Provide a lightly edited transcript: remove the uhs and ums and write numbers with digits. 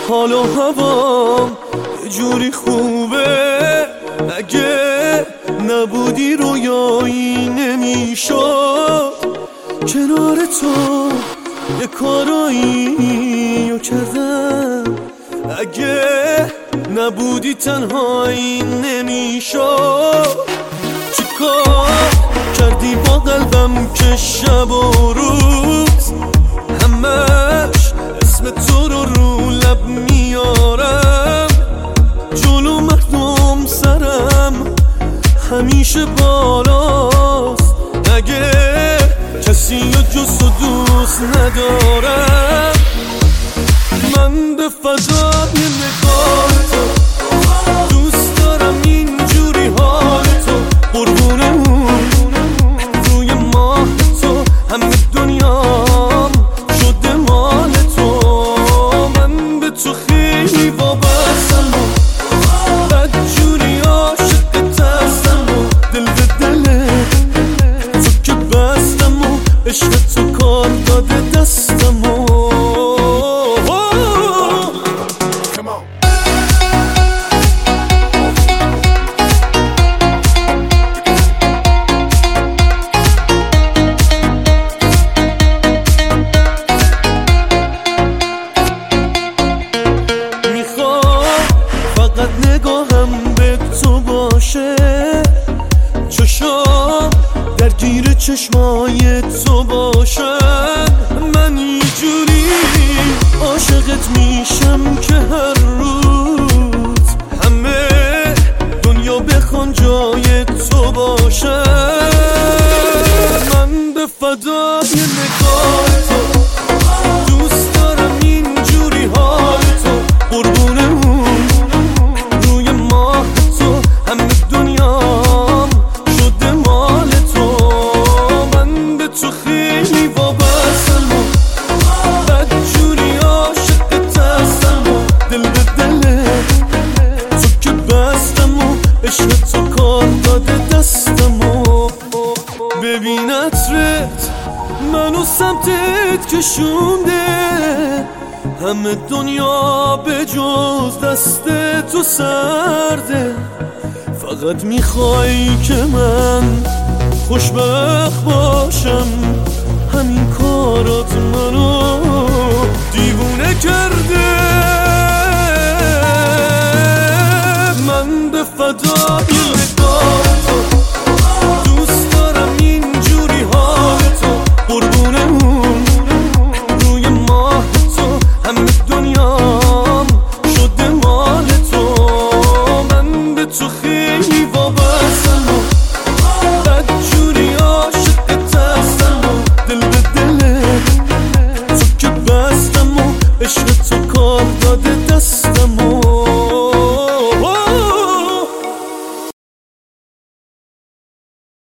حال و هوام یه جوری خوبه، اگه نبودی رویایی نمیشد. کنار تو یه کارایی رو کردم، اگه نبودی تنهایی نمیشد. چیکار کردی با قلبم که شب و روز همش اسم تو رو لب میارم؟ جلو مردم سرم همیشه بالاست، اگه کسی رو جز تو دوست ندارم. من به فدای نگاه تو دوست دارم، اینجوری حال تو قربونه اون روی ماه تو، همه دنیام شده مال تو. من به تو خیلی وابستم و بدجوری عاشقت هستم و دل به دل تو که بستم و عشق تو کار داده دستم و نگاهم به تو باشه، چشام درگیر چشمای تو باشن. من یه جوری عاشقت میشم که هر روز همه دنیا بخوان جای تو باشن. من به فدای نگاه تو دوست دارم، اینجوری حال تو قربونه اون روی ماه تو، همه دنیام شده مال تو. من به تو خیلی وابستم و بدجوری عاشقت هستم و دل به دل تو که بستم و عشق تو کار داده دستم و ببین عطرت منو سمتت کشونده، همه دنیا به جز دست تو سرده. فقط میخوای که من خوشبخت باشم،